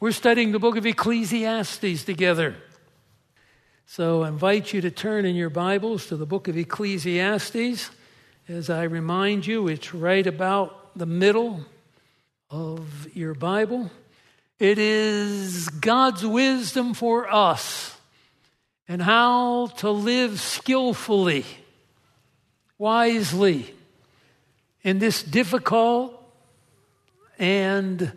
We're studying the book of Ecclesiastes together. So I invite you to turn in your Bibles to the book of Ecclesiastes. As I remind you, it's right about the middle of your Bible. It is God's wisdom for us and how to live skillfully, wisely in this difficult and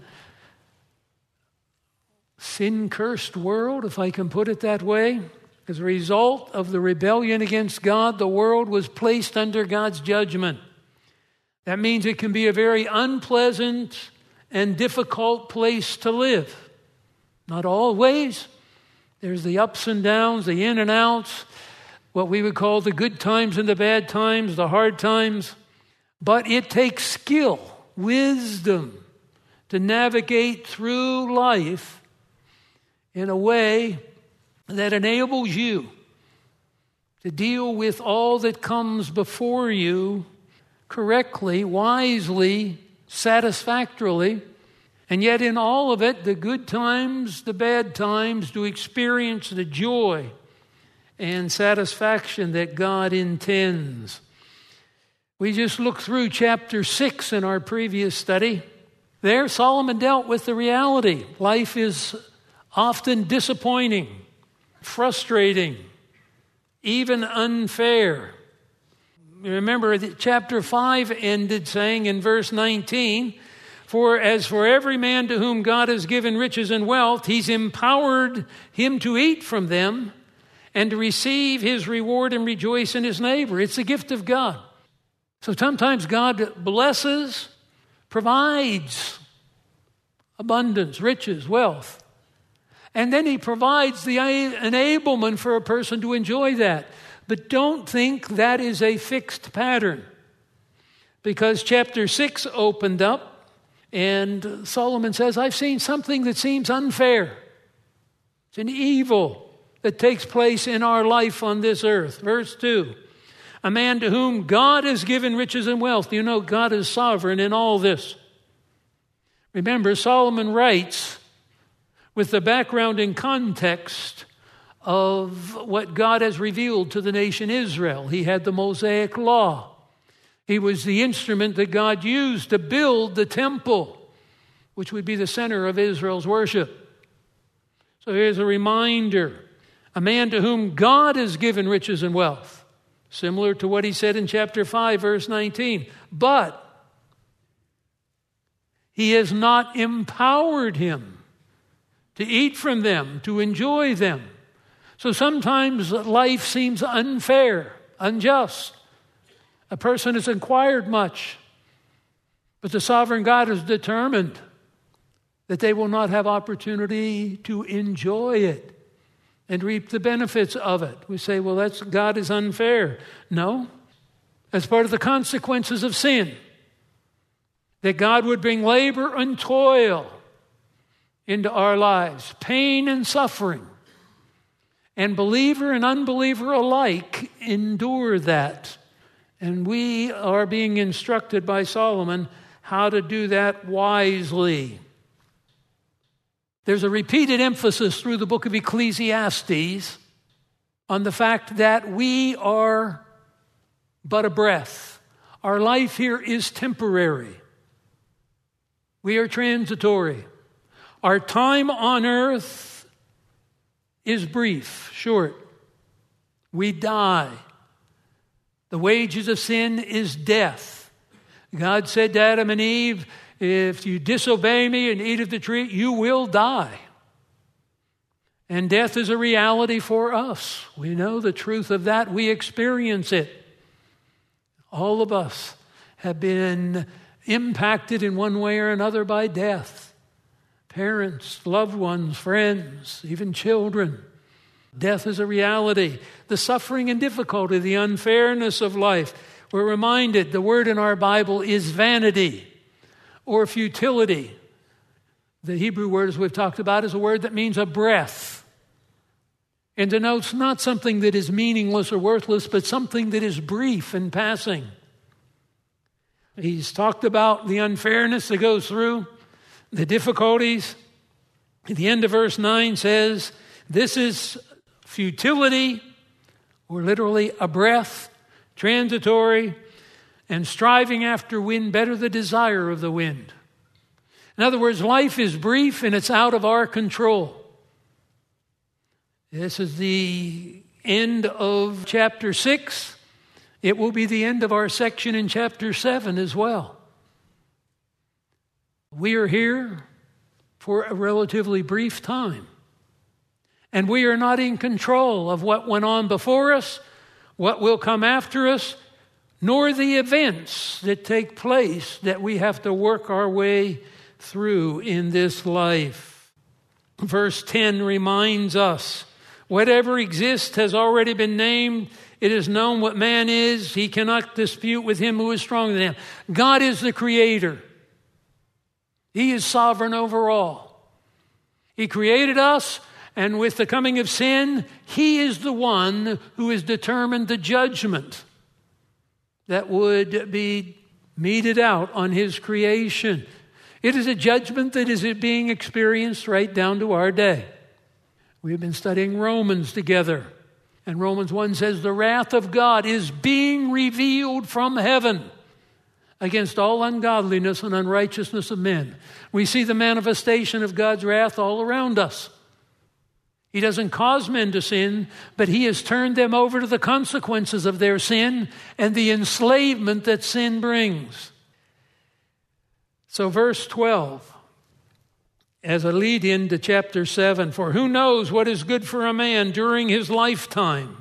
sin-cursed world, if I can put it that way. As a result of the rebellion against God, the world was placed under God's judgment. That means it can be a very unpleasant and difficult place to live. Not always. There's the ups and downs, the in and outs, what we would call the good times and the bad times, the hard times. But it takes skill, wisdom to navigate through life in a way that enables you to deal with all that comes before you correctly, wisely, satisfactorily, and yet in all of it, the good times, the bad times, to experience the joy and satisfaction that God intends. We just looked through chapter 6 in our previous study. There, Solomon dealt with the reality. Life is often disappointing, frustrating, even unfair. Remember that chapter 5 ended saying in verse 19, "For as for every man to whom God has given riches and wealth, he's empowered him to eat from them and to receive his reward and rejoice in his neighbor." It's a gift of God. So sometimes God blesses, provides abundance, riches, wealth. And then he provides the enablement for a person to enjoy that. But don't think that is a fixed pattern. Because chapter 6 opened up and Solomon says, "I've seen something that seems unfair. It's an evil that takes place in our life on this earth." Verse 2, "A man to whom God has given riches and wealth." You know, God is sovereign in all this. Remember, Solomon writes with the background and context of what God has revealed to the nation Israel. He had the Mosaic Law. He was the instrument that God used to build the temple, which would be the center of Israel's worship. So here's a reminder. A man to whom God has given riches and wealth. Similar to what he said in chapter 5, verse 19. But he has not empowered him to eat from them, to enjoy them. So sometimes life seems unfair, unjust. A person has acquired much, but the sovereign God is determined that they will not have opportunity to enjoy it and reap the benefits of it. We say, well, God is unfair. No, that's part of the consequences of sin. That God would bring labor and toil into our lives, pain and suffering. And believer and unbeliever alike endure that. And we are being instructed by Solomon how to do that wisely. There's a repeated emphasis through the book of Ecclesiastes on the fact that we are but a breath. Our life here is temporary. We are transitory. Our time on earth is brief, short. We die. The wages of sin is death. God said to Adam and Eve, "If you disobey me and eat of the tree, you will die." And death is a reality for us. We know the truth of that. We experience it. All of us have been impacted in one way or another by death. Parents, loved ones, friends, even children. Death is a reality. The suffering and difficulty, the unfairness of life. We're reminded the word in our Bible is vanity or futility. The Hebrew word, as we've talked about, is a word that means a breath. And denotes not something that is meaningless or worthless, but something that is brief and passing. He's talked about the unfairness that goes through, the difficulties. The end of verse 9 says, this is futility, or literally a breath, transitory, and striving after wind, better the desire of the wind. In other words, life is brief and it's out of our control. This is the end of chapter 6. It will be the end of our section in chapter 7 as well. We are here for a relatively brief time. And we are not in control of what went on before us, what will come after us, nor the events that take place that we have to work our way through in this life. Verse 10 reminds us, whatever exists has already been named. It is known what man is. He cannot dispute with him who is stronger than him. God is the creator. He is sovereign over all. He created us, and with the coming of sin, he is the one who has determined the judgment that would be meted out on his creation. It is a judgment that is being experienced right down to our day. We've been studying Romans together, and Romans 1 says, the wrath of God is being revealed from heaven against all ungodliness and unrighteousness of men. We see the manifestation of God's wrath all around us. He doesn't cause men to sin, but he has turned them over to the consequences of their sin and the enslavement that sin brings. So verse 12, as a lead-in to chapter 7, for who knows what is good for a man during his lifetime?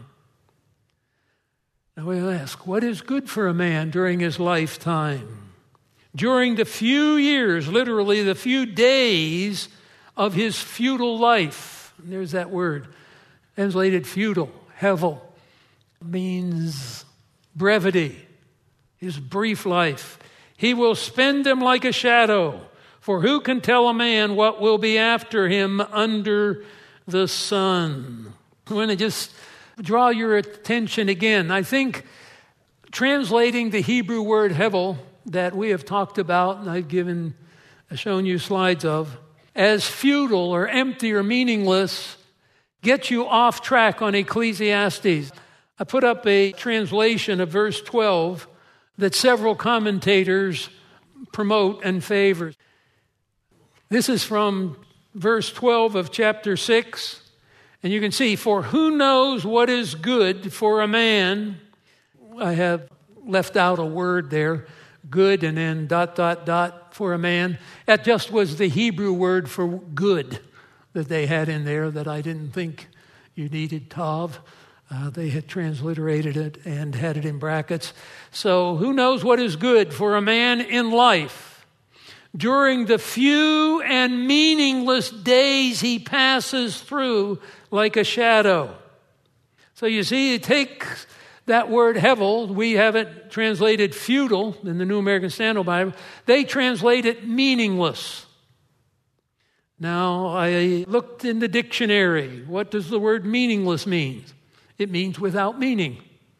Now we'll ask, what is good for a man during his lifetime? During the few years, literally the few days of his futile life. And there's that word, translated futile, hevel, means brevity, his brief life. He will spend them like a shadow, for who can tell a man what will be after him under the sun? I want to just draw your attention again. I think translating the Hebrew word hevel that we have talked about, and I've shown you slides of, as futile or empty or meaningless, gets you off track on Ecclesiastes. I put up a translation of verse 12 that several commentators promote and favor. This is from verse 12 of chapter 6. And you can see, for who knows what is good for a man? I have left out a word there, good and then ... for a man. That just was the Hebrew word for good that they had in there that I didn't think you needed, tav. They had transliterated it and had it in brackets. So who knows what is good for a man in life during the few and meaningless days he passes through like a shadow. So you see, it takes that word hevel, we have it translated futile in the New American Standard Bible. They translate it meaningless. Now, I looked in the dictionary. What does the word meaningless mean? It means without meaning.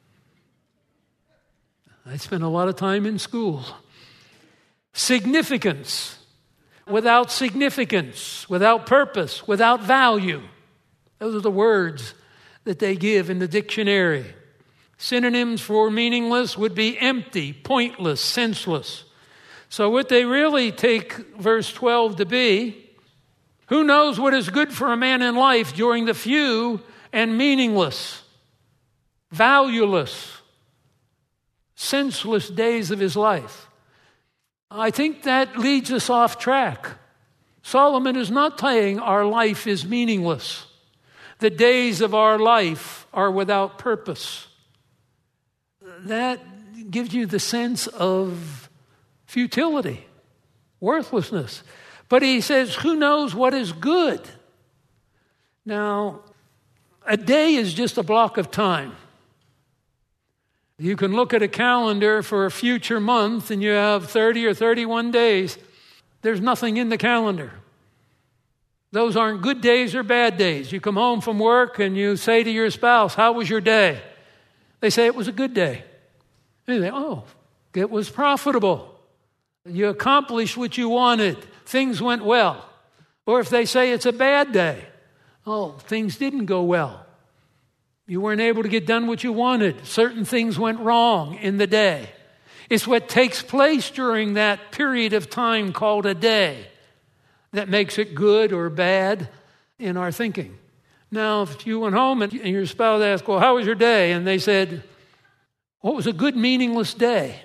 I spent a lot of time in school. Significance. Without significance, without purpose, without value. Those are the words that they give in the dictionary. Synonyms for meaningless would be empty, pointless, senseless. So what they really take verse 12 to be, who knows what is good for a man in life during the few and meaningless, valueless, senseless days of his life? I think that leads us off track. Solomon is not saying our life is meaningless. The days of our life are without purpose. That gives you the sense of futility, worthlessness. But he says, who knows what is good? Now, a day is just a block of time. You can look at a calendar for a future month and you have 30 or 31 days. There's nothing in the calendar. Those aren't good days or bad days. You come home from work and you say to your spouse, how was your day? They say it was a good day. And you say, oh, it was profitable. You accomplished what you wanted. Things went well. Or if they say it's a bad day, oh, things didn't go well. You weren't able to get done what you wanted. Certain things went wrong in the day. It's what takes place during that period of time called a day that makes it good or bad in our thinking. Now, if you went home and your spouse asked, well, how was your day? And they said, what was a good, meaningless day?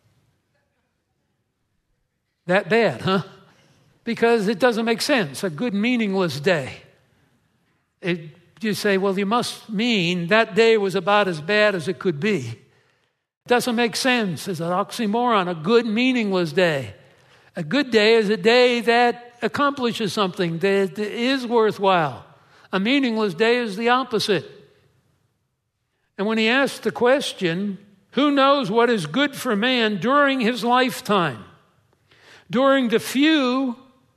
That bad, huh? Because it doesn't make sense, a good, meaningless day. You say, well, you must mean that day was about as bad as it could be. It doesn't make sense. It's an oxymoron, a good, meaningless day. A good day is a day that accomplishes something, that is worthwhile. A meaningless day is the opposite. And when he asked the question, who knows what is good for man during his lifetime? During the few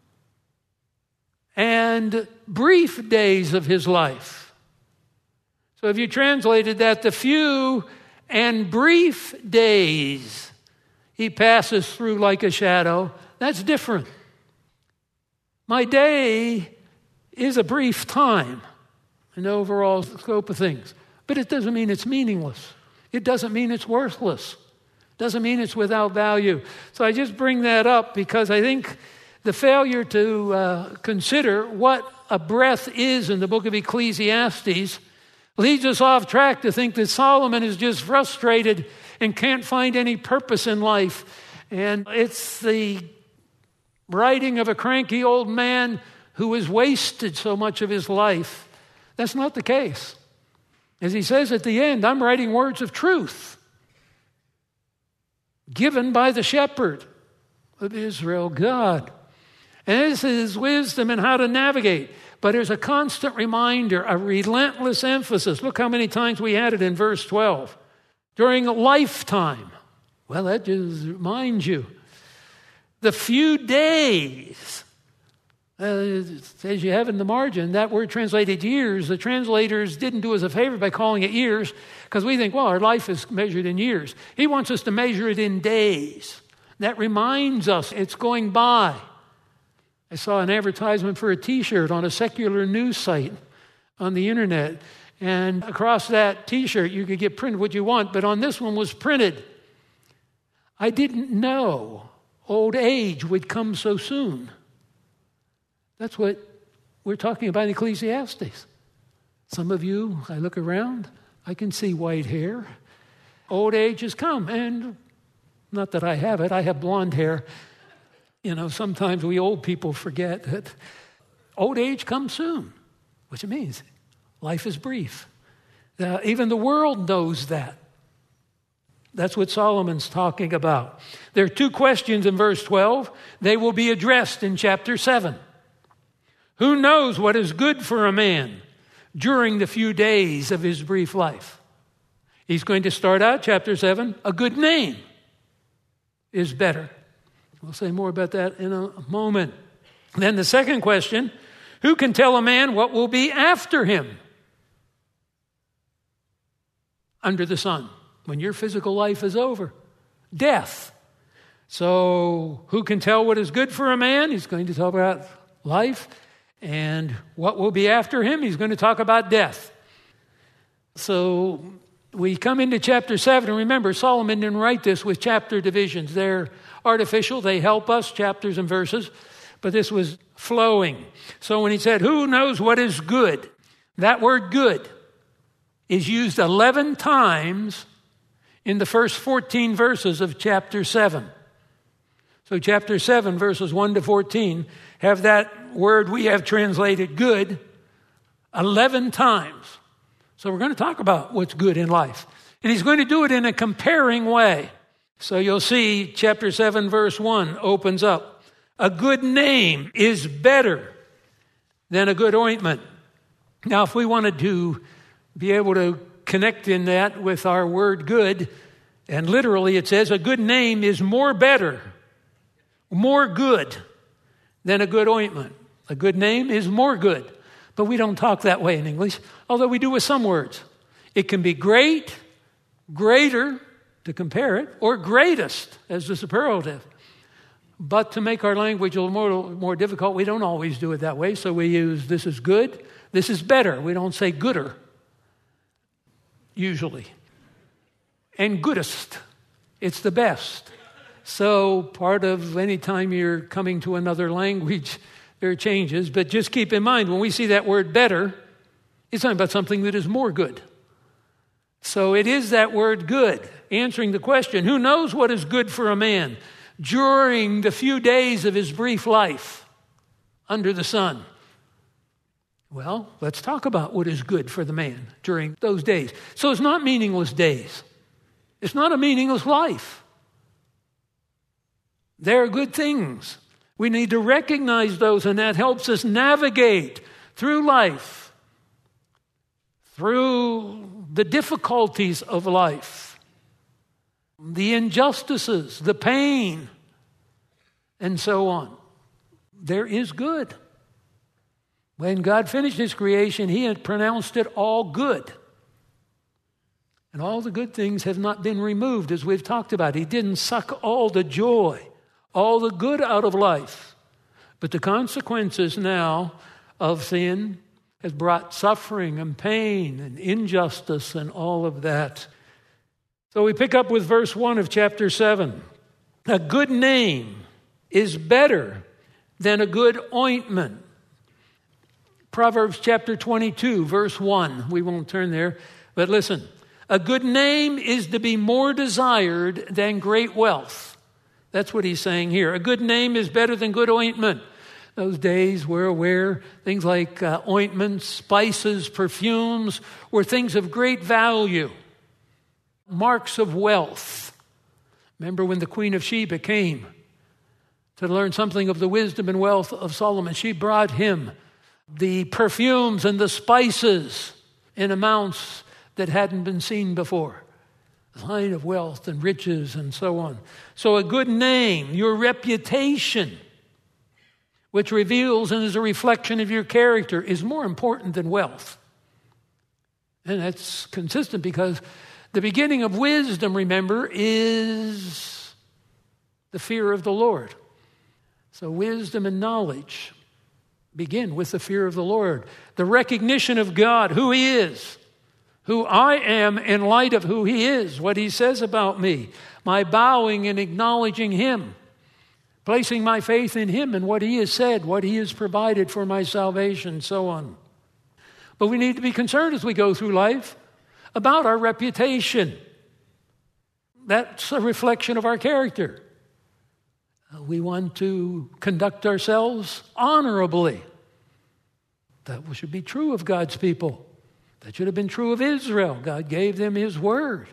and brief days of his life. So if you translated that, the few and brief days he passes through like a shadow, that's different. My day is a brief time in the overall scope of things, but it doesn't mean it's meaningless. It doesn't mean it's worthless. It doesn't mean it's without value. So I just bring that up because I think the failure to consider what a breath is in the book of Ecclesiastes leads us off track to think that Solomon is just frustrated and can't find any purpose in life. And it's the writing of a cranky old man who has wasted so much of his life. That's not the case. As he says at the end, I'm writing words of truth given by the shepherd of Israel, God. And this is wisdom in how to navigate. But there's a constant reminder, a relentless emphasis. Look how many times we had it in verse 12. During a lifetime. Well, that just reminds you. The few days. As you have in the margin, that word translated years. The translators didn't do us a favor by calling it years because we think, well, our life is measured in years. He wants us to measure it in days. That reminds us it's going by. I saw an advertisement for a T-shirt on a secular news site on the internet. And across that T-shirt, you could get printed what you want. But on this one was printed, I didn't know old age would come so soon. That's what we're talking about in Ecclesiastes. Some of you, I look around, I can see white hair. Old age has come. And not that I have it, I have blonde hair. You know, sometimes we old people forget that old age comes soon, which it means life is brief. Even the world knows that. That's what Solomon's talking about. There are two questions in verse 12. They will be addressed in chapter 7. Who knows what is good for a man during the few days of his brief life? He's going to start out chapter 7. A good name is better. We'll say more about that in a moment. Then the second question, who can tell a man what will be after him under the sun when your physical life is over? Death. So who can tell what is good for a man? He's going to talk about life. And what will be after him? He's going to talk about death. So we come into chapter 7. And remember, Solomon didn't write this with chapter divisions. They're artificial. They help us, chapters and verses. But this was flowing. So when he said, who knows what is good? That word good is used 11 times in the first 14 verses of chapter 7. So chapter 7, verses 1 to 14, have that word we have translated good 11 times. So we're going to talk about what's good in life. And he's going to do it in a comparing way. So you'll see chapter 7, verse 1 opens up. A good name is better than a good ointment. Now, if we wanted to be able to connect in that with our word good, and literally it says a good name is more better, more good than a good ointment. A good name is more good. But we don't talk that way in English, although we do with some words. It can be great, greater, to compare it, or greatest as the superlative. But to make our language a little more difficult, we don't always do it that way. So we use this is good, this is better. We don't say gooder, usually. And goodest, it's the best. So part of any time you're coming to another language, there are changes. But just keep in mind, when we see that word better, it's talking about something that is more good. So it is that word good, answering the question, who knows what is good for a man during the few days of his brief life under the sun? Well, let's talk about what is good for the man during those days. So it's not meaningless days. It's not a meaningless life. There are good things. We need to recognize those, and that helps us navigate through life, through the difficulties of life, the injustices, the pain, and so on. There is good. When God finished his creation, he had pronounced it all good. And all the good things have not been removed, as we've talked about. He didn't suck all the joy, all the good out of life. But the consequences now of sin has brought suffering and pain and injustice and all of that. So we pick up with verse 1 of chapter 7. A good name is better than a good ointment. Proverbs chapter 22, verse 1. We won't turn there, but listen. A good name is to be more desired than great wealth. That's what he's saying here. A good name is better than good ointment. Those days we're aware things like ointments, spices, perfumes were things of great value, marks of wealth. Remember when the Queen of Sheba came to learn something of the wisdom and wealth of Solomon, she brought him the perfumes and the spices in amounts that hadn't been seen before. A sign of wealth and riches and so on. So a good name, your reputation, which reveals and is a reflection of your character, is more important than wealth. And that's consistent because the beginning of wisdom, remember, is the fear of the Lord. So wisdom and knowledge begin with the fear of the Lord. The recognition of God, who he is, who I am in light of who he is, what he says about me, my bowing and acknowledging him, placing my faith in him and what he has said, what he has provided for my salvation, so on. But we need to be concerned as we go through life about our reputation. That's a reflection of our character. We want to conduct ourselves honorably. That should be true of God's people. That should have been true of Israel. God gave them his word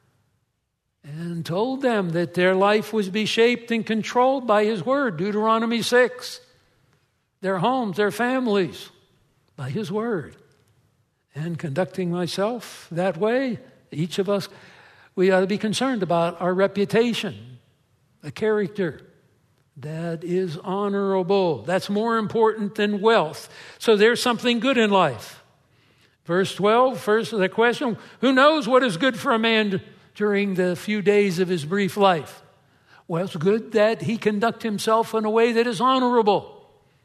and told them that their life was to be shaped and controlled by his word. Deuteronomy 6. Their homes, their families, by his word. And conducting myself that way, each of us, we ought to be concerned about our reputation, a character that is honorable. That's more important than wealth. So there's something good in life. Verse 12, first the question, who knows what is good for a man during the few days of his brief life? Well, it's good that he conduct himself in a way that is honorable.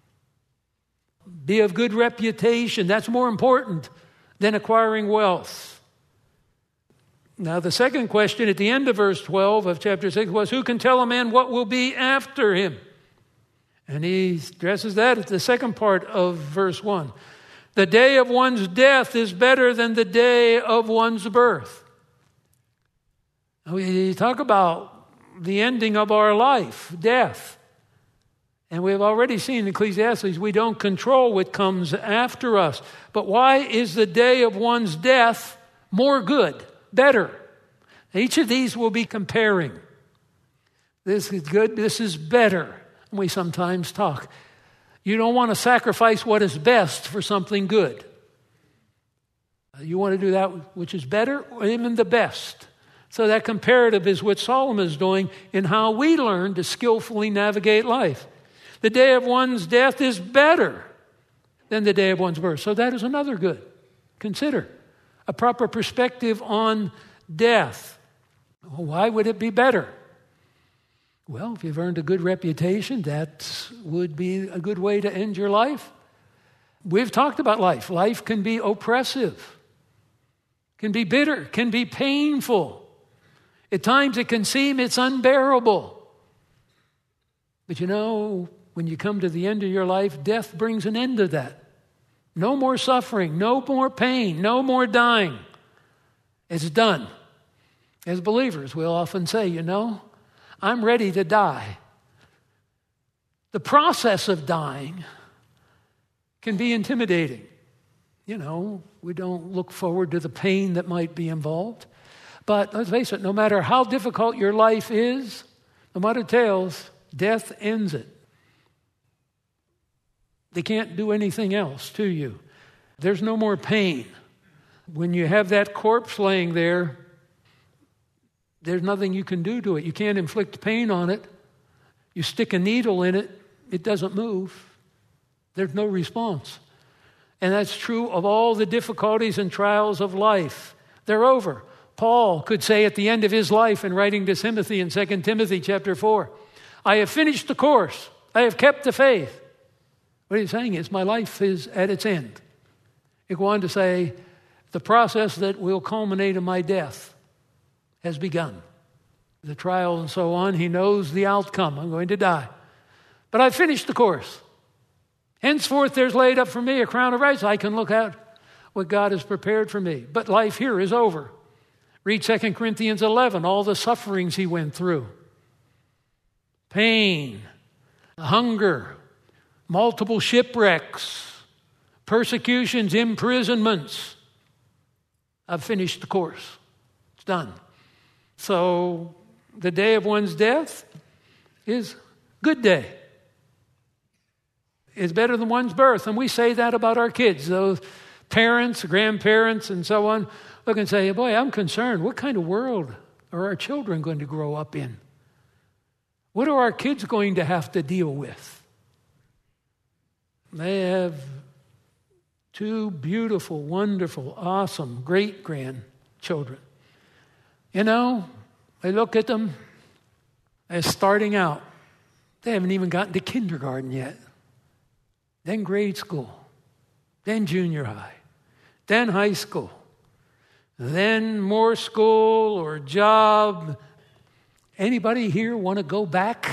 Be of good reputation. That's more important than acquiring wealth. Now, the second question at the end of verse 12 of chapter 6 was, who can tell a man what will be after him? And he addresses that at the second part of verse 1. The day of one's death is better than the day of one's birth. We talk about the ending of our life, death. And we've already seen in Ecclesiastes, we don't control what comes after us. But why is the day of one's death more good, better? Each of these will be comparing. This is good, this is better. And we sometimes talk. You don't want to sacrifice what is best for something good. You want to do that which is better or even the best. So that comparative is what Solomon is doing in how we learn to skillfully navigate life. The day of one's death is better than the day of one's birth. So that is another good. Consider a proper perspective on death. Why would it be better? Well, if you've earned a good reputation, that would be a good way to end your life. We've talked about life. Life can be oppressive, can be bitter, can be painful. At times it can seem it's unbearable. But when you come to the end of your life, death brings an end to that. No more suffering, no more pain, no more dying. It's done. As believers, we'll often say, I'm ready to die. The process of dying can be intimidating. We don't look forward to the pain that might be involved. But let's face it, no matter how difficult your life is, no matter what it tells, death ends it. They can't do anything else to you. There's no more pain. When you have that corpse laying there, there's nothing you can do to it. You can't inflict pain on it. You stick a needle in it, it doesn't move. There's no response. And that's true of all the difficulties and trials of life. They're over. Paul could say at the end of his life in writing to Timothy in 2 Timothy chapter 4, I have finished the course. I have kept the faith. What he's saying is my life is at its end. He go on to say, the process that will culminate in my death has begun. The trial and so on, he knows the outcome. I'm going to die. But I've finished the course. Henceforth there's laid up for me a crown of righteousness. I can look at what God has prepared for me. But life here is over. Read 2 Corinthians 11, all the sufferings he went through. Pain, hunger, multiple shipwrecks, persecutions, imprisonments. I've finished the course. It's done. So the day of one's death is good day. It's better than one's birth. And we say that about our kids. Those parents, grandparents, and so on look and say, boy, I'm concerned. What kind of world are our children going to grow up in? What are our kids going to have to deal with? They have 2 beautiful, wonderful, awesome, great-grandchildren. I look at them as starting out. They haven't even gotten to kindergarten yet. Then grade school. Then junior high. Then high school. Then more school or job. Anybody here want to go back?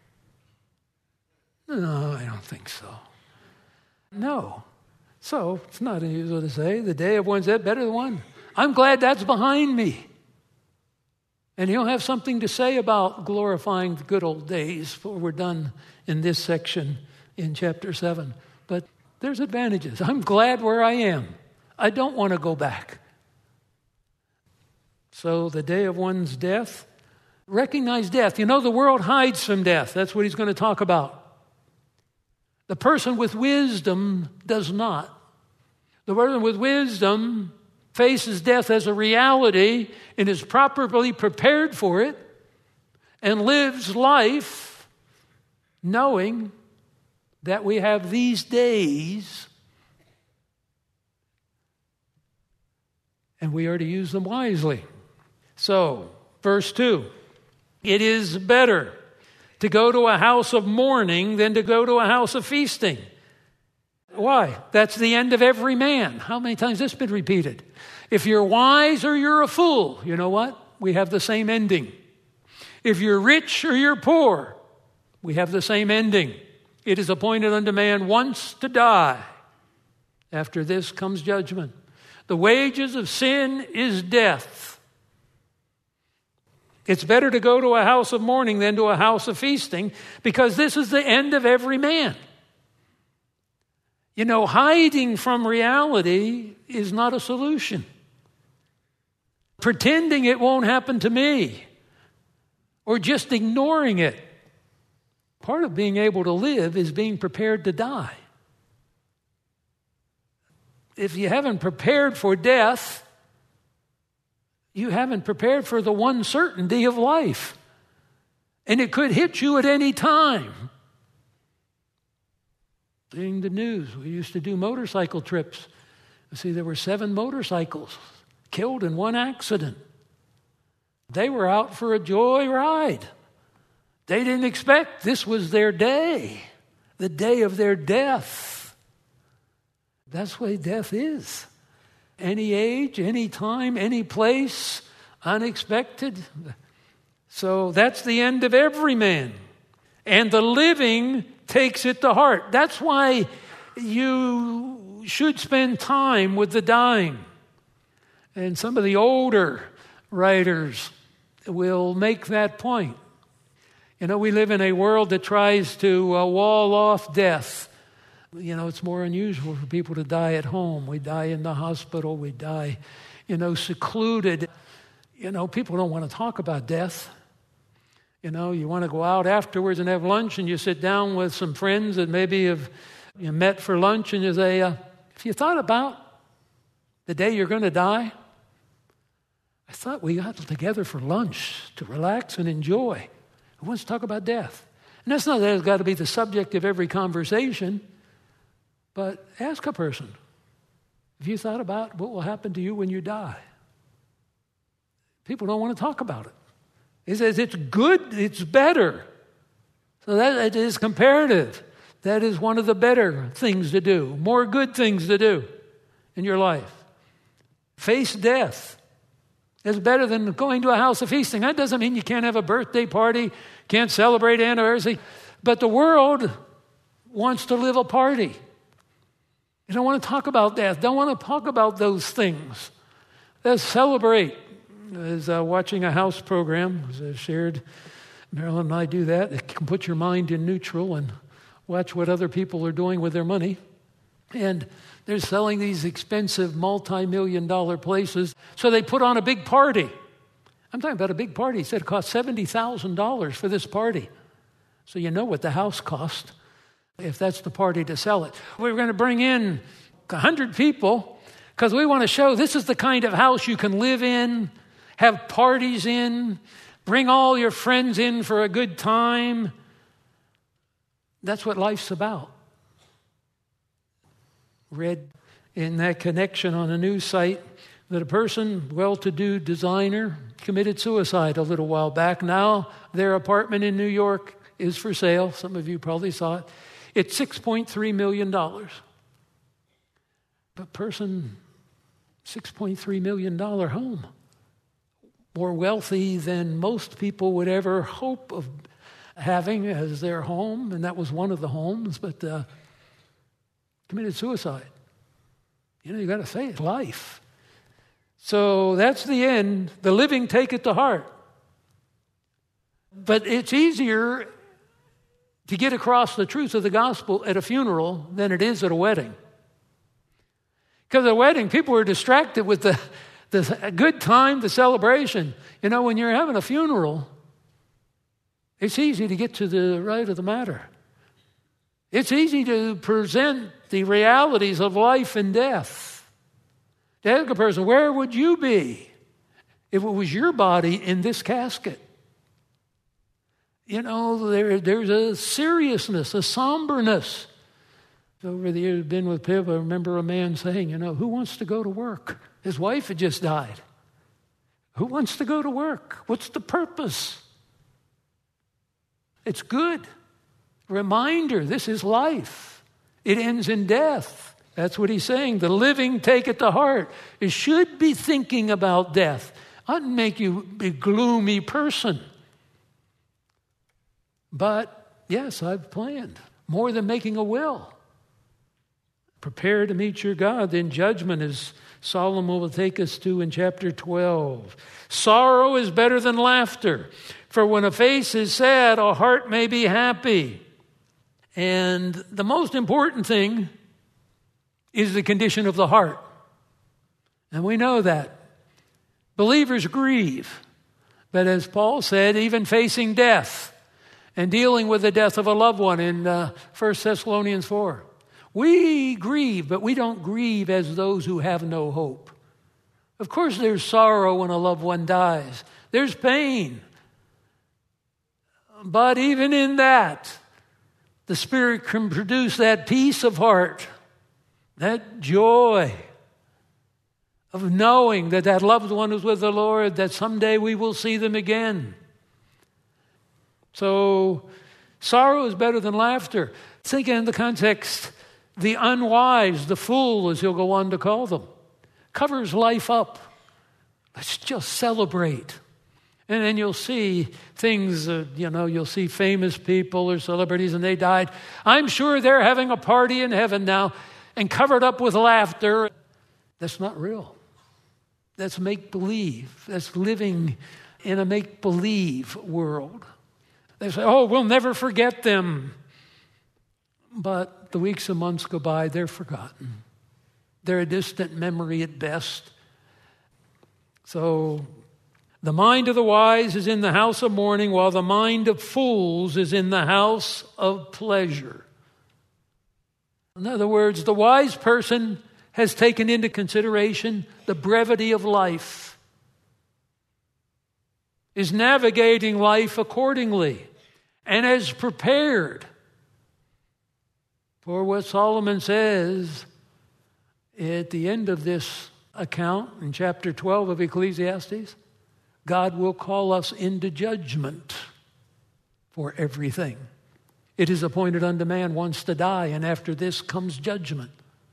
No, I don't think so. No. So, it's not unusual to say, the day of one's death, better than one. I'm glad that's behind me. And he'll have something to say about glorifying the good old days before we're done in this section in chapter 7. But there's advantages. I'm glad where I am. I don't want to go back. So the day of one's death, recognize death. The world hides from death. That's what he's going to talk about. The person with wisdom does not. The person with wisdom faces death as a reality and is properly prepared for it and lives life knowing that we have these days and we are to use them wisely. So, verse 2, it is better to go to a house of mourning than to go to a house of feasting. Why? That's the end of every man. How many times has this been repeated? If you're wise or you're a fool, you know what? We have the same ending. If you're rich or you're poor, we have the same ending. It is appointed unto man once to die. After this comes judgment. The wages of sin is death. It's better to go to a house of mourning than to a house of feasting, because this is the end of every man. Hiding from reality is not a solution. Pretending it won't happen to me, or just ignoring it. Part of being able to live is being prepared to die. If you haven't prepared for death, you haven't prepared for the one certainty of life. And it could hit you at any time. Seeing the news, we used to do motorcycle trips. There were 7 motorcycles killed in one accident. They were out for a joy ride. They didn't expect this was their day, the day of their death. That's the way death is. Any age, any time, any place, unexpected. So that's the end of every man. And the living takes it to heart. That's why you should spend time with the dying. And some of the older writers will make that point. You know, we live in a world that tries to wall off death. You know, it's more unusual for people to die at home. We die in the hospital. We die, secluded. People don't want to talk about death. You want to go out afterwards and have lunch, and you sit down with some friends that maybe you met for lunch, and you say, have you thought about the day you're going to die? I thought we got together for lunch to relax and enjoy. Who wants to talk about death? And that's not that it's got to be the subject of every conversation, but ask a person, have you thought about what will happen to you when you die? People don't want to talk about it. He says it's good, it's better. So that is comparative. That is one of the better things to do, more good things to do in your life. Face death. It's better than going to a house of feasting. That doesn't mean you can't have a birthday party, can't celebrate anniversary, but the world wants to live a party. You don't want to talk about death, don't want to talk about those things. Let's celebrate. I was watching a house program, as I shared. Marilyn and I do that. It can put your mind in neutral and watch what other people are doing with their money. And they're selling these expensive multi-million-dollar places, so they put on a big party. I'm talking about a big party. He said it cost $70,000 for this party. So you know what the house cost if that's the party to sell it. We're going to bring in 100 people because we want to show this is the kind of house you can live in, have parties in, bring all your friends in for a good time. That's what life's about. Read in that connection on a news site that a person, well-to-do designer, committed suicide a little while back. Now their apartment in New York is for sale. Some of you probably saw it. It's $6.3 million. But person, $6.3 million home. More wealthy than most people would ever hope of having as their home. And that was one of the homes, but committed suicide. You got to say it, life. So that's the end. The living take it to heart. But it's easier to get across the truth of the gospel at a funeral than it is at a wedding. Because at a wedding, people are distracted with the good time, the celebration. When you're having a funeral, it's easy to get to the right of the matter. It's easy to present the realities of life and death. To ask a person, where would you be if it was your body in this casket? There's a seriousness, a somberness. Over the years I've been with Pip, I remember a man saying, who wants to go to work? His wife had just died. Who wants to go to work? What's the purpose? It's good. Reminder, this is life. It ends in death. That's what he's saying. The living take it to heart. You should be thinking about death. It oughtn't make you a gloomy person. But, yes, I've planned. More than making a will. Prepare to meet your God. Then judgment, as Solomon will take us to in chapter 12. Sorrow is better than laughter. For when a face is sad, a heart may be happy. And the most important thing is the condition of the heart. And we know that. Believers grieve. But as Paul said, even facing death and dealing with the death of a loved one in 1 Thessalonians 4. We grieve, but we don't grieve as those who have no hope. Of course there's sorrow when a loved one dies. There's pain. But even in that, the Spirit can produce that peace of heart, that joy of knowing that that loved one is with the Lord, that someday we will see them again. So sorrow is better than laughter. Think in the context, the unwise, the fool, as he'll go on to call them, covers life up. Let's just celebrate. And then you'll see things, you'll see famous people or celebrities and they died. I'm sure they're having a party in heaven now and covered up with laughter. That's not real. That's make-believe. That's living in a make-believe world. They say, oh, we'll never forget them. But the weeks and months go by, they're forgotten. They're a distant memory at best. So the mind of the wise is in the house of mourning, while the mind of fools is in the house of pleasure. In other words, the wise person has taken into consideration the brevity of life, is navigating life accordingly, and has prepared for what Solomon says at the end of this account in chapter 12 of Ecclesiastes. God will call us into judgment for everything. It is appointed unto man once to die, and after this comes judgment.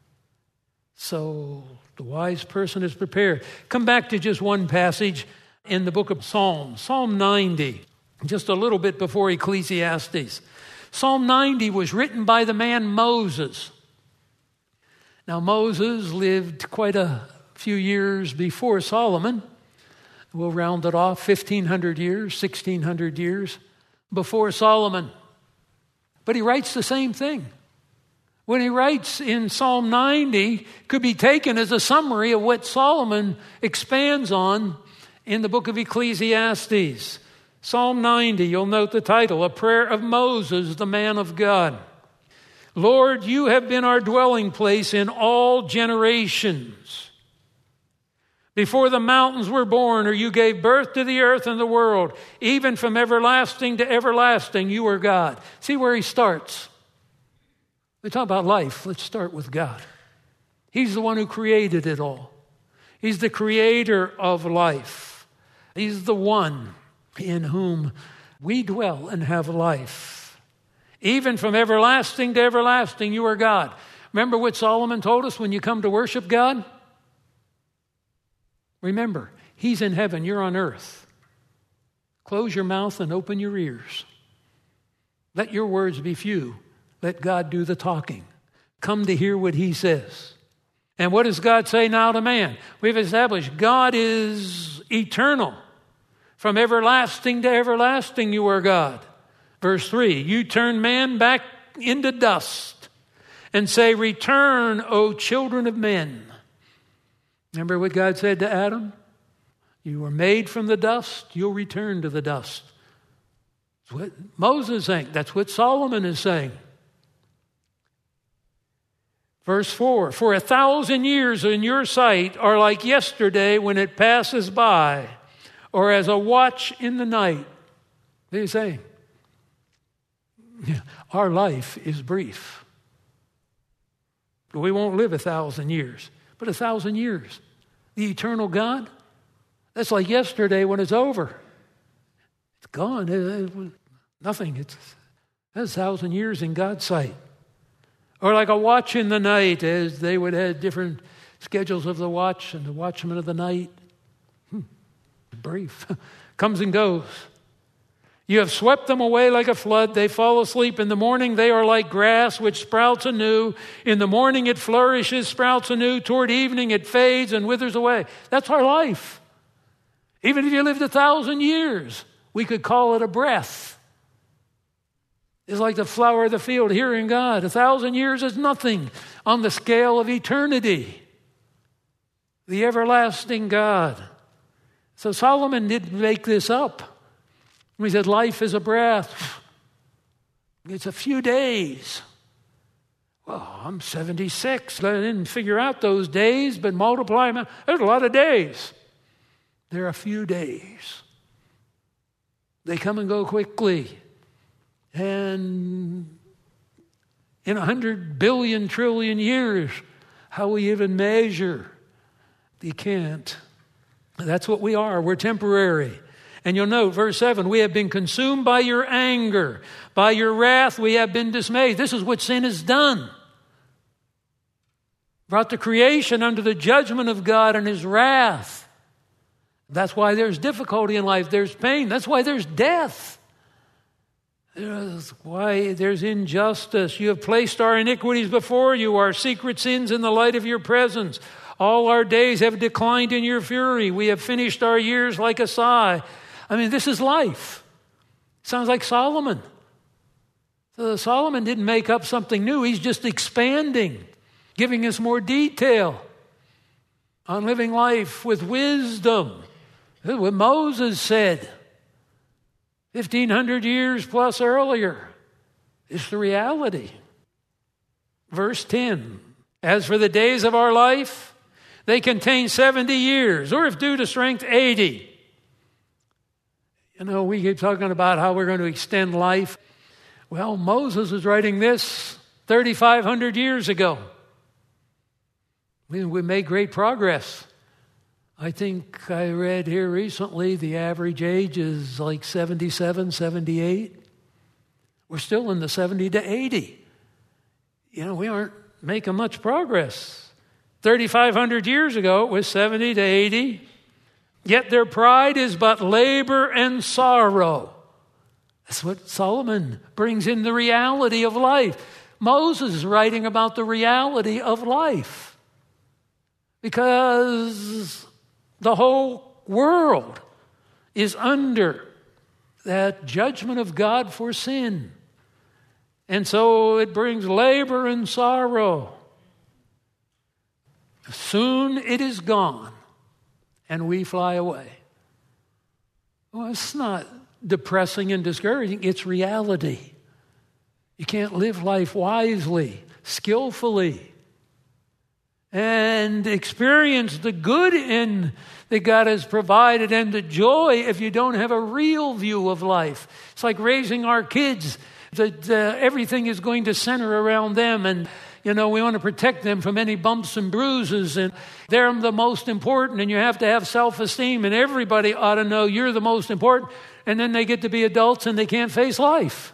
So the wise person is prepared. Come back to just one passage in the book of Psalms, Psalm 90, just a little bit before Ecclesiastes. Psalm 90 was written by the man Moses. Now Moses lived quite a few years before Solomon. We'll round it off, 1,500 years, 1,600 years before Solomon. But he writes the same thing. When he writes in Psalm 90, could be taken as a summary of what Solomon expands on in the book of Ecclesiastes. Psalm 90, you'll note the title, A Prayer of Moses, the Man of God. Lord, you have been our dwelling place in all generations. Before the mountains were born, or you gave birth to the earth and the world, even from everlasting to everlasting, you are God. See where he starts. We talk about life. Let's start with God. He's the one who created it all. He's the creator of life. He's the one in whom we dwell and have life. Even from everlasting to everlasting, you are God. Remember what Solomon told us when you come to worship God? Remember, he's in heaven, you're on earth. Close your mouth and open your ears. Let your words be few. Let God do the talking. Come to hear what he says. And what does God say now to man? We've established God is eternal. From everlasting to everlasting, you are God. Verse 3, you turn man back into dust and say, return, O children of men. Remember what God said to Adam? You were made from the dust, you'll return to the dust. That's what Moses is saying. That's what Solomon is saying. Verse 4, for 1,000 years in your sight are like yesterday when it passes by, or as a watch in the night. What are you saying? Our life is brief. We won't live 1,000 years. But 1,000 years, the eternal God, that's like yesterday when it's over. It's gone. It was nothing. That's 1,000 years in God's sight. Or like a watch in the night, as they would have different schedules of the watch and the watchman of the night. Brief. Comes and goes. You have swept them away like a flood. They fall asleep. In the morning they are like grass which sprouts anew. In the morning it flourishes, sprouts anew. Toward evening it fades and withers away. That's our life. Even if you lived 1,000 years, we could call it a breath. It's like the flower of the field hearing God. 1,000 years is nothing on the scale of eternity. The everlasting God. So Solomon didn't make this up. He said, life is a breath. It's a few days. Well, I'm 76. I didn't figure out those days, but multiply them. There's a lot of days. There are a few days. They come and go quickly. And in 100 billion trillion years, how we even measure? You can't. That's what we are. We're temporary. And you'll note, verse 7, we have been consumed by your anger. By your wrath we have been dismayed. This is what sin has done. Brought the creation under the judgment of God and His wrath. That's why there's difficulty in life. There's pain. That's why there's death. That's why there's injustice. You have placed our iniquities before you, our secret sins in the light of your presence. All our days have declined in your fury. We have finished our years like a sigh. I mean, this is life. Sounds like Solomon. So Solomon didn't make up something new. He's just expanding, giving us more detail on living life with wisdom. This is what Moses said 1,500 years plus earlier. It's the reality. Verse 10, as for the days of our life, they contain 70 years, or if due to strength, 80. You know, we keep talking about how we're going to extend life. Well, Moses was writing this 3,500 years ago. We made great progress. I think I read here recently the average age is like 77, 78. We're still in the 70 to 80. You know, we aren't making much progress. 3,500 years ago, it was 70 to 80. Yet their pride is but labor and sorrow. That's what Solomon brings in, the reality of life. Moses is writing about the reality of life. Because the whole world is under that judgment of God for sin. And so it brings labor and sorrow. Soon it is gone, and we fly away. Well, it's not depressing and discouraging. It's reality. You can't live life wisely, skillfully, and experience the good that God has provided and the joy if you don't have a real view of life. It's like raising our kids, that everything is going to center around them, and you know, we want to protect them from any bumps and bruises, and they're the most important, and you have to have self-esteem, and everybody ought to know you're the most important, and then they get to be adults and they can't face life.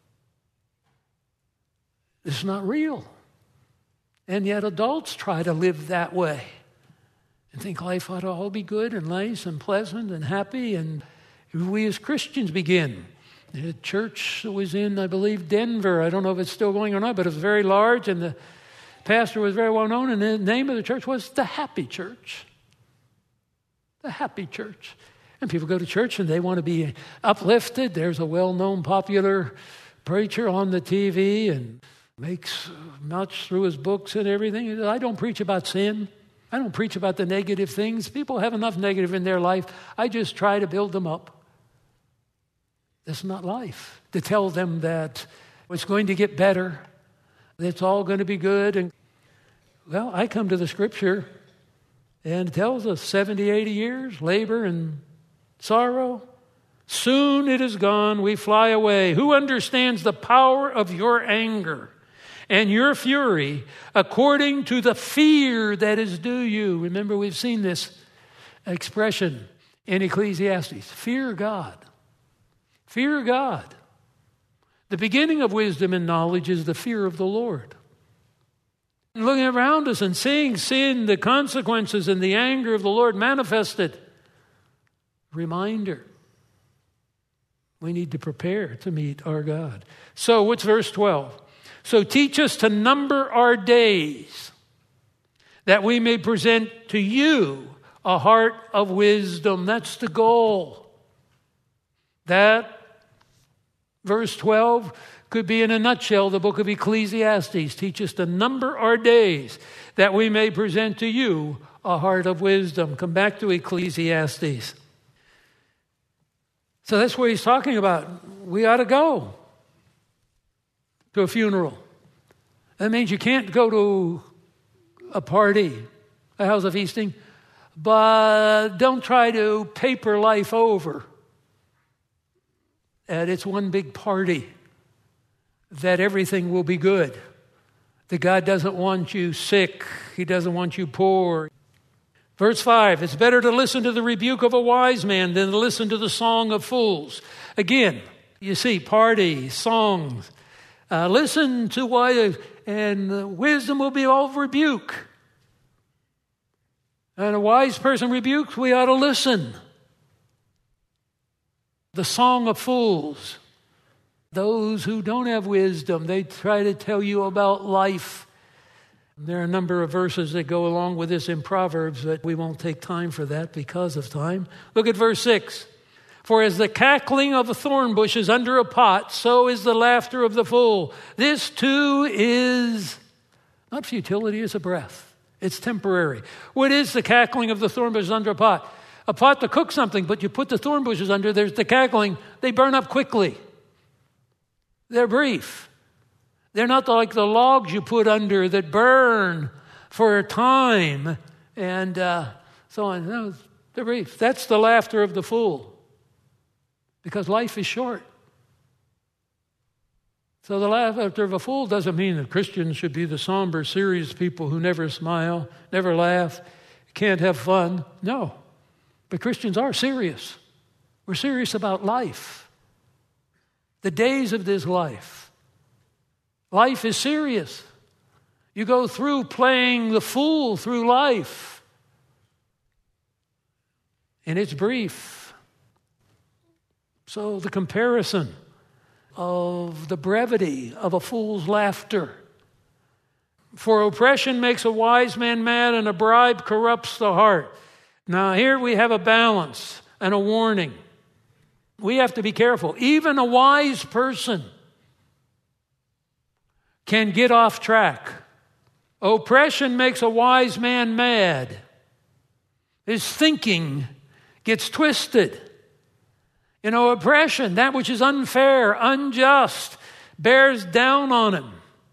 It's not real. And yet adults try to live that way and think life ought to all be good and nice and pleasant and happy, and we as Christians begin. The church was in, I believe, Denver. I don't know if it's still going or not, but it was very large, and the pastor was very well known, and the name of the church was the Happy Church. The Happy Church. And people go to church and they want to be uplifted. There's a well-known popular preacher on the TV and makes much through his books and everything. I don't preach about sin. I don't preach about the negative things. People have enough negative in their life. I just try to build them up. That's not life. To tell them that it's going to get better, that it's all going to be good. And well, I come to the Scripture and it tells us 70, 80 years, labor and sorrow. Soon it is gone, we fly away. Who understands the power of your anger and your fury according to the fear that is due you? Remember, we've seen this expression in Ecclesiastes. Fear God. Fear God. The beginning of wisdom and knowledge is the fear of the Lord. And looking around us and seeing sin, the consequences and the anger of the Lord manifested. Reminder. We need to prepare to meet our God. So what's verse 12? So teach us to number our days, that we may present to you a heart of wisdom. That's the goal. That verse 12 could be in a nutshell the book of Ecclesiastes. Teach us to number our days that we may present to you a heart of wisdom. Come back to Ecclesiastes. So that's what he's talking about. We ought to go to a funeral. That means you can't go to a party, a house of feasting, but don't try to paper life over. And it's one big party that everything will be good. That God doesn't want you sick. He doesn't want you poor. Verse 5, it's better to listen to the rebuke of a wise man than to listen to the song of fools. Again, you see, party, songs. Listen to wise, and wisdom will be all rebuke. And a wise person rebukes, we ought to listen. The song of fools. Those who don't have wisdom, they try to tell you about life. There are a number of verses that go along with this in Proverbs, but we won't take time for that because of time. Look at verse 6. For as the cackling of a thorn bush is under a pot, so is the laughter of the fool. This too is not futility, it's a breath. It's temporary. What is the cackling of the thorn bushes under a pot? A pot to cook something, but you put the thorn bushes under, there's the cackling. They burn up quickly. They're brief. They're not like the logs you put under that burn for a time and so on. No, they're brief. That's the laughter of the fool. Because life is short. So the laughter of a fool doesn't mean that Christians should be the somber, serious people who never smile, never laugh, can't have fun. No. But Christians are serious. We're serious about life. The days of this life. Life is serious. You go through playing the fool through life. And it's brief. So the comparison of the brevity of a fool's laughter. For oppression makes a wise man mad, and a bribe corrupts the heart. Now here we have a balance and a warning. We have to be careful. Even a wise person can get off track. Oppression makes a wise man mad. His thinking gets twisted. Oppression, that which is unfair, unjust, bears down on him.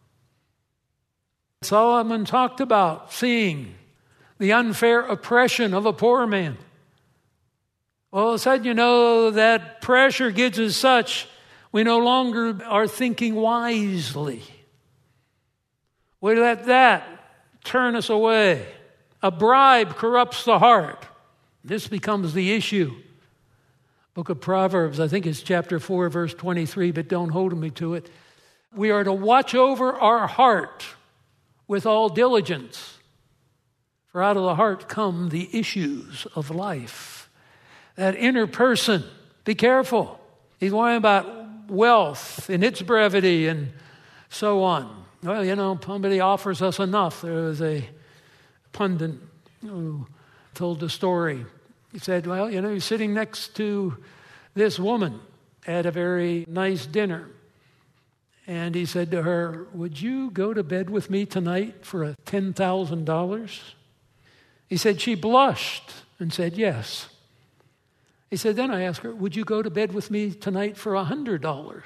Solomon talked about seeing the unfair oppression of a poor man. All of a sudden, that pressure gets as such, we no longer are thinking wisely. We let that turn us away. A bribe corrupts the heart. This becomes the issue. Book of Proverbs, I think it's chapter 4, verse 23, but don't hold me to it. We are to watch over our heart with all diligence. For out of the heart come the issues of life. That inner person, be careful. He's worrying about wealth and its brevity and so on. Well, somebody offers us enough. There was a pundit who told the story. He said, well, you're sitting next to this woman at a very nice dinner. And he said to her, would you go to bed with me tonight for $10,000? He said she blushed and said yes. He said, then I asked her, would you go to bed with me tonight for $100?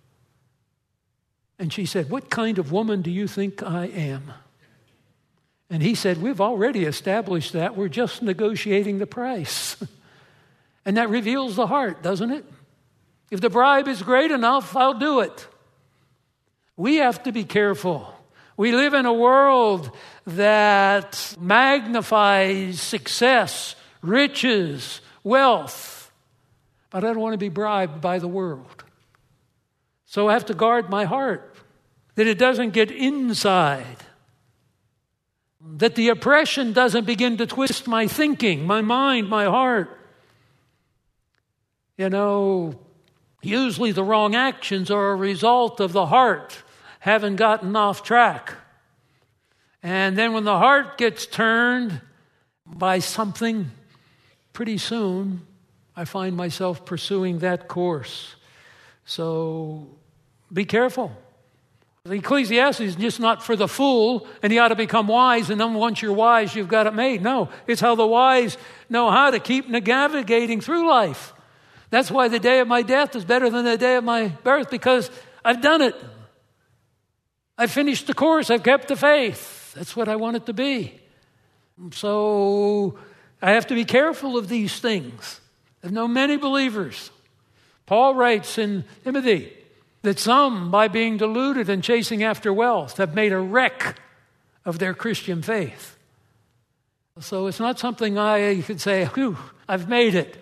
And she said, what kind of woman do you think I am? And he said, we've already established that. We're just negotiating the price. And that reveals the heart, doesn't it? If the bribe is great enough, I'll do it. We have to be careful. We live in a world that magnifies success, riches, wealth. But I don't want to be bribed by the world. So I have to guard my heart, that it doesn't get inside, that the oppression doesn't begin to twist my thinking, my mind, my heart. Usually the wrong actions are a result of the heart having gotten off track. And then when the heart gets turned by something, pretty soon I find myself pursuing that course. So be careful. The Ecclesiastes is just not for the fool, and he ought to become wise, and then once you're wise, you've got it made. No, it's how the wise know how to keep navigating through life. That's why the day of my death is better than the day of my birth, because I've done it. I've finished the course. I've kept the faith. That's what I want it to be. So I have to be careful of these things. I know many believers. Paul writes in Timothy that some, by being deluded and chasing after wealth, have made a wreck of their Christian faith. So it's not something I could say, whew, I've made it.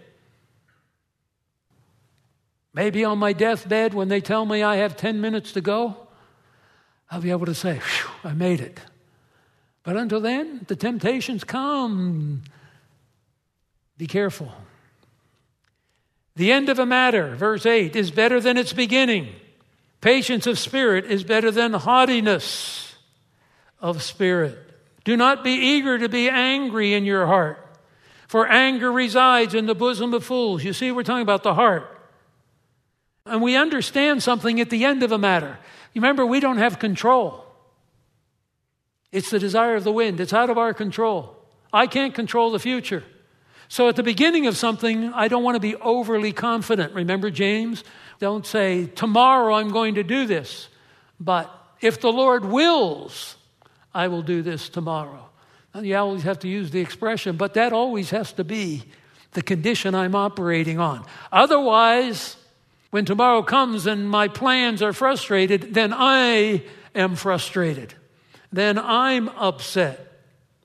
Maybe on my deathbed when they tell me I have 10 minutes to go, I'll be able to say, whew, I made it. But until then, the temptations come. Be careful. The end of a matter, verse 8, is better than its beginning. Patience of spirit is better than haughtiness of spirit. Do not be eager to be angry in your heart, for anger resides in the bosom of fools. You see, we're talking about the heart. And we understand something at the end of a matter. You remember, we don't have control. It's the desire of the wind. It's out of our control. I can't control the future. So at the beginning of something, I don't want to be overly confident. Remember James? Don't say, tomorrow I'm going to do this. But if the Lord wills, I will do this tomorrow. And you always have to use the expression, but that always has to be the condition I'm operating on. Otherwise, when tomorrow comes and my plans are frustrated, then I am frustrated. Then I'm upset.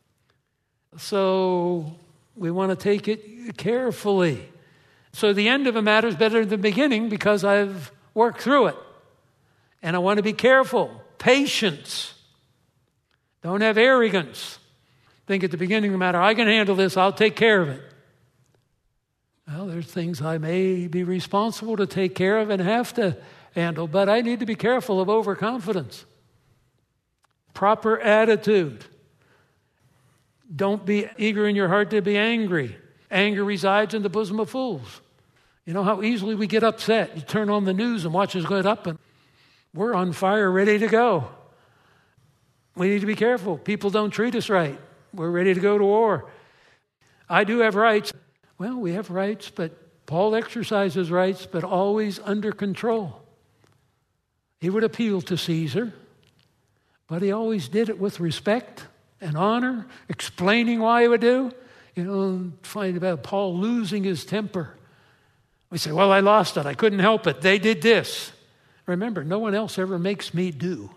So we want to take it carefully. So the end of a matter is better than the beginning because I've worked through it. And I want to be careful. Patience. Don't have arrogance. Think at the beginning of the matter, I can handle this, I'll take care of it. Well, there's things I may be responsible to take care of and have to handle, but I need to be careful of overconfidence. Proper attitude. Don't be eager in your heart to be angry. Anger resides in the bosom of fools. You know how easily we get upset. You turn on the news and watch us get up and we're on fire, ready to go. We need to be careful. People don't treat us right. We're ready to go to war. I do have rights. Well, we have rights, but Paul exercises rights, but always under control. He would appeal to Caesar, but he always did it with respect and honor, explaining why he would do. You know, find about Paul losing his temper. We say, well, I lost it. I couldn't help it. They did this. Remember, no one else ever makes me do.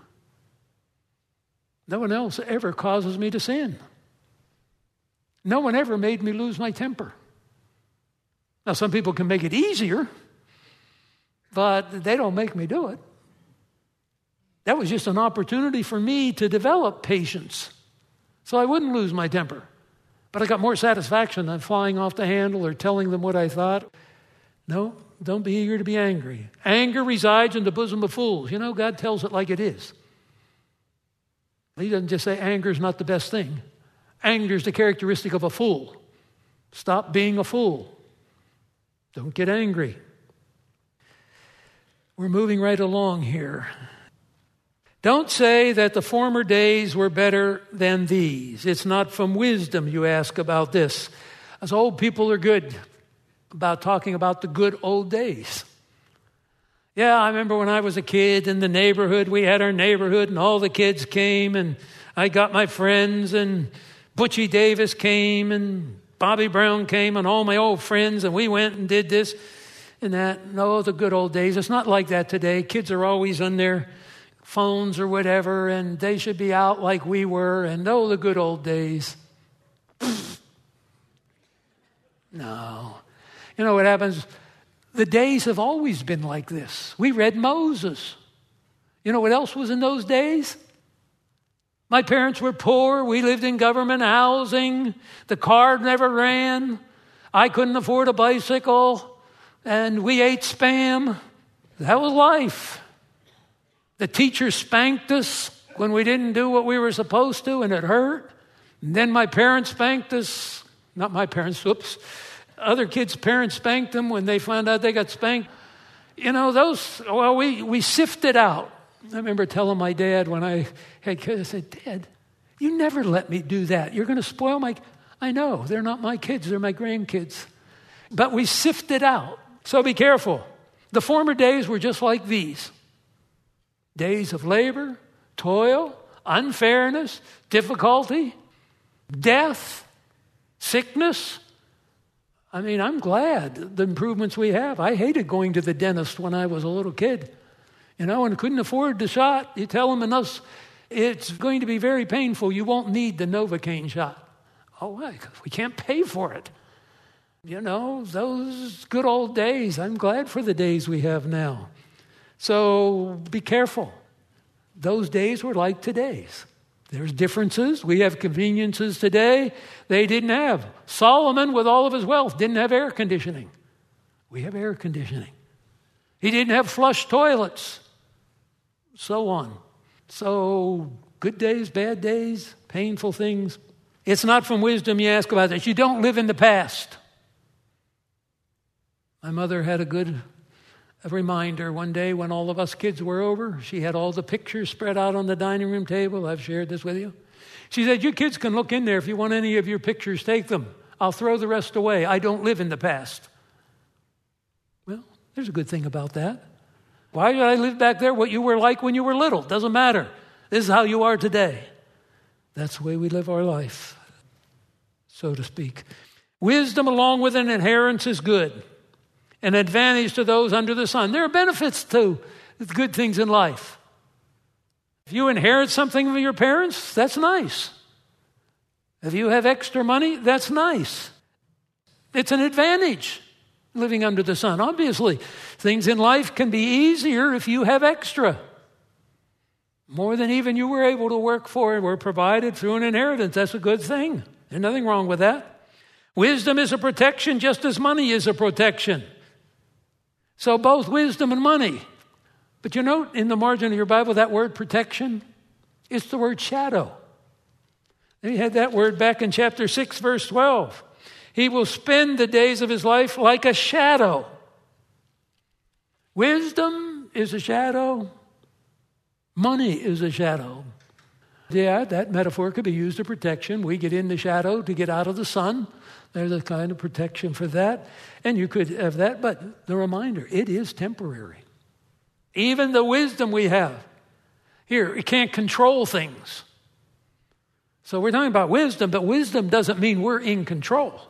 No one else ever causes me to sin. No one ever made me lose my temper. Now, some people can make it easier, but they don't make me do it. That was just an opportunity for me to develop patience so I wouldn't lose my temper. But I got more satisfaction than flying off the handle or telling them what I thought. No, don't be eager to be angry. Anger resides in the bosom of fools. You know, God tells it like it is. He doesn't just say anger is not the best thing. Anger is the characteristic of a fool. Stop being a fool. Don't get angry. We're moving right along here. Don't say that the former days were better than these. It's not from wisdom you ask about this. As old people are good about talking about the good old days. Yeah, I remember when I was a kid in the neighborhood, we had our neighborhood and all the kids came and I got my friends and Butchie Davis came and Bobby Brown came and all my old friends and we went and did this and that. No, the good old days. It's not like that today. Kids are always on their phones or whatever and they should be out like we were and oh, the good old days. No. You know what happens? The days have always been like this. We read Moses. You know what else was in those days? My parents were poor. We lived in government housing. The car never ran. I couldn't afford a bicycle. And we ate Spam. That was life. The teacher spanked us when we didn't do what we were supposed to, and it hurt. And then my parents spanked us. Not my parents, oops. Other kids' parents spanked them when they found out they got spanked. You know, we sifted out. I remember telling my dad when I had kids, I said, Dad, you never let me do that. You're going to spoil my... I know, they're not my kids, they're my grandkids. But we sifted out. So be careful. The former days were just like these. Days of labor, toil, unfairness, difficulty, death, sickness. I mean, I'm glad the improvements we have. I hated going to the dentist when I was a little kid, you know, and couldn't afford the shot. You tell them enough, it's going to be very painful. You won't need the Novocaine shot. Oh, why? 'Cause we can't pay for it. You know, those good old days, I'm glad for the days we have now. So be careful. Those days were like today's. There's differences. We have conveniences today they didn't have. Solomon, with all of his wealth, didn't have air conditioning. We have air conditioning. He didn't have flush toilets. So on. So good days, bad days, painful things. It's not from wisdom you ask about this. You don't live in the past. My mother had a reminder one day when all of us kids were over. She had all the pictures spread out on the dining room table. I've shared this with you. She said, you kids can look in there. If you want any of your pictures, take them. I'll throw the rest away. I don't live in the past. Well, there's a good thing about that. Why did I live back there? What you were like when you were little. Doesn't matter. This is how you are today. That's the way we live our life, so to speak. Wisdom along with an inheritance is good. An advantage to those under the sun. There are benefits to good things in life. If you inherit something from your parents, that's nice. If you have extra money, that's nice. It's an advantage living under the sun. Obviously, things in life can be easier if you have extra. More than even you were able to work for and were provided through an inheritance. That's a good thing. There's nothing wrong with that. Wisdom is a protection just as money is a protection. So both wisdom and money. But you note in the margin of your Bible that word protection? It's the word shadow. They had that word back in chapter 6, verse 12. He will spend the days of his life like a shadow. Wisdom is a shadow. Money is a shadow. Yeah, that metaphor could be used as protection. We get in the shadow to get out of the sun. There's a kind of protection for that. And you could have that, but the reminder, it is temporary. Even the wisdom we have here, it can't control things. So we're talking about wisdom, but wisdom doesn't mean we're in control.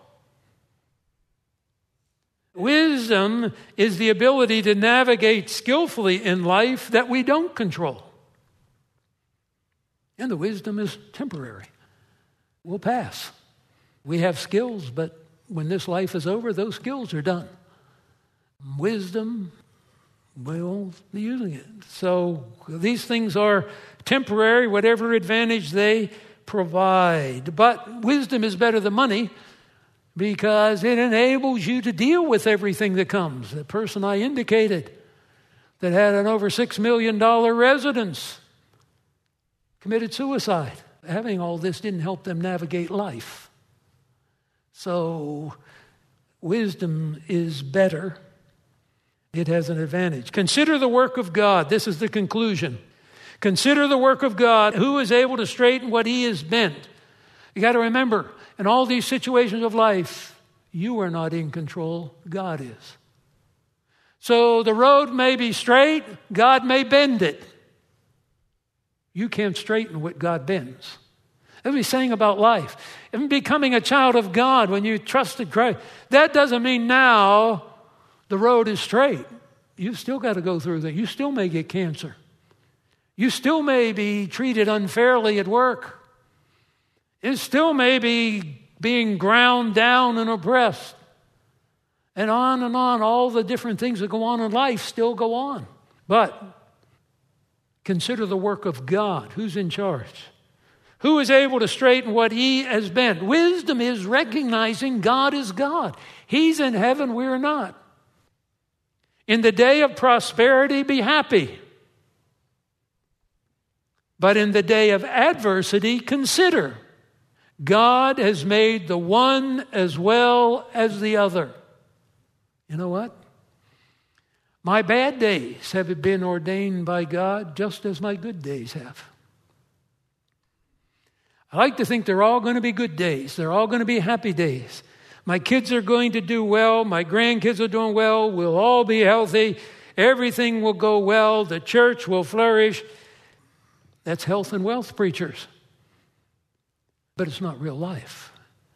Wisdom is the ability to navigate skillfully in life that we don't control. And the wisdom is temporary. We'll pass. We have skills, but when this life is over, those skills are done. Wisdom, we'll be using it. So these things are temporary, whatever advantage they provide. But wisdom is better than money because it enables you to deal with everything that comes. The person I indicated that had an over $6 million residence committed suicide. Having all this didn't help them navigate life. So wisdom is better. It has an advantage. Consider the work of God. This is the conclusion. Consider the work of God, who is able to straighten what he has bent. You got to remember, in all these situations of life, you are not in control. God is. So the road may be straight. God may bend it. You can't straighten what God bends. That's what he's saying about life. Even becoming a child of God when you trusted Christ, that doesn't mean now the road is straight. You've still got to go through that. You still may get cancer. You still may be treated unfairly at work. You still may be being ground down and oppressed. And on, all the different things that go on in life still go on. But consider the work of God. Who's in charge? Who is able to straighten what he has bent? Wisdom is recognizing God is God. He's in heaven, we're not. In the day of prosperity, be happy. But in the day of adversity, consider God has made the one as well as the other. You know what? My bad days have been ordained by God just as my good days have. I like to think they're all going to be good days. They're all going to be happy days. My kids are going to do well. My grandkids are doing well. We'll all be healthy. Everything will go well. The church will flourish. That's health and wealth preachers. But it's not real life.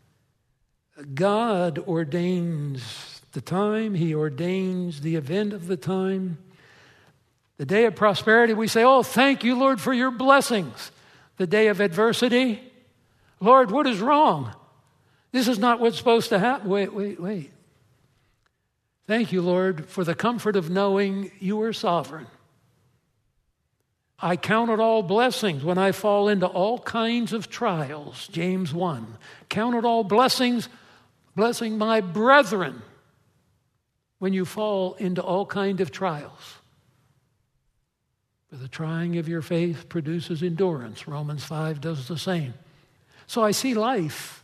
God ordains the time. He ordains the event of the time. The day of prosperity, we say, oh, thank you, Lord, for your blessings. The day of adversity, Lord, what is wrong? This is not what's supposed to happen. Wait. Thank you, Lord, for the comfort of knowing you are sovereign. I count it all blessings when I fall into all kinds of trials, James 1. Count it all blessings, blessing my brethren, when you fall into all kinds of trials. For the trying of your faith produces endurance. Romans 5 does the same. So I see life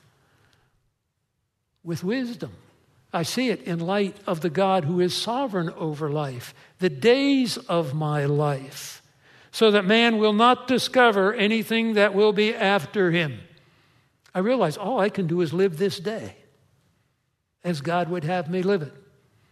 with wisdom. I see it in light of the God who is sovereign over life, the days of my life, so that man will not discover anything that will be after him. I realize all I can do is live this day as God would have me live it.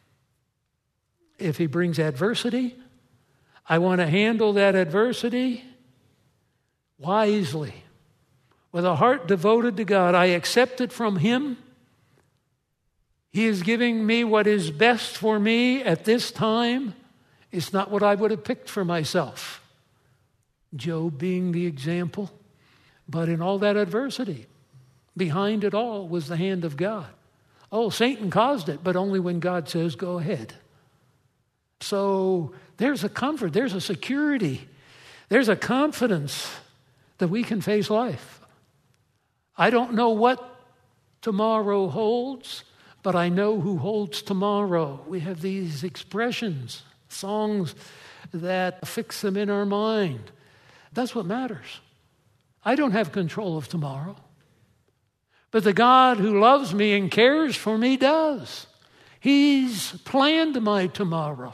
If he brings adversity, I want to handle that adversity wisely. With a heart devoted to God, I accept it from him. He is giving me what is best for me at this time. It's not what I would have picked for myself. Job being the example. But in all that adversity, behind it all was the hand of God. Oh, Satan caused it, but only when God says, go ahead. So there's a comfort, there's a security, there's a confidence that we can face life. I don't know what tomorrow holds, but I know who holds tomorrow. We have these expressions, songs that fix them in our mind. That's what matters. I don't have control of tomorrow. But the God who loves me and cares for me does. He's planned my tomorrow.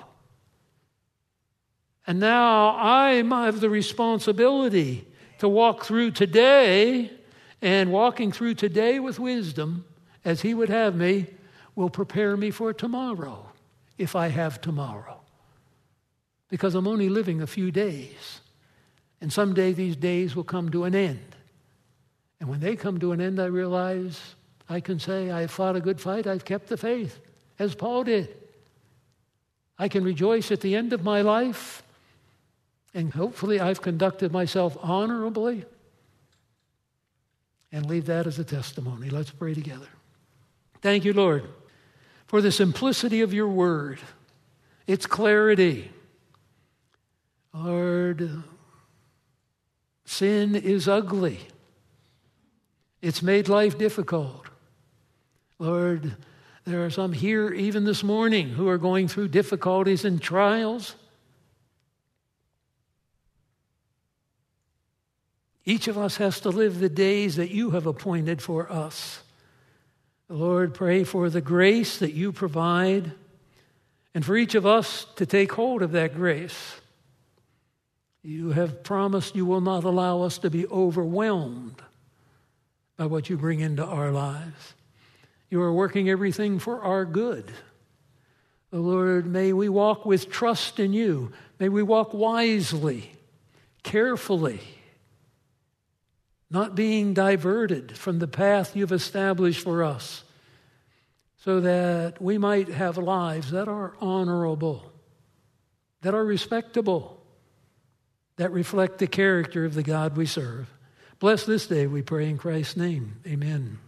And now I have the responsibility to walk through today, and walking through today with wisdom, as he would have me, will prepare me for tomorrow, if I have tomorrow. Because I'm only living a few days. And someday these days will come to an end. And when they come to an end, I realize I can say, I've fought a good fight, I've kept the faith, as Paul did. I can rejoice at the end of my life, and hopefully I've conducted myself honorably, and leave that as a testimony. Let's pray together. Thank you, Lord, for the simplicity of your word, its clarity. Lord, sin is ugly. It's made life difficult. Lord, there are some here even this morning who are going through difficulties and trials. Each of us has to live the days that you have appointed for us. Lord, pray for the grace that you provide, and for each of us to take hold of that grace. You have promised you will not allow us to be overwhelmed by what you bring into our lives. You are working everything for our good. Oh, Lord, may we walk with trust in you. May we walk wisely, carefully, not being diverted from the path you've established for us, so that we might have lives that are honorable, that are respectable, that reflect the character of the God we serve. Bless this day, we pray in Christ's name. Amen.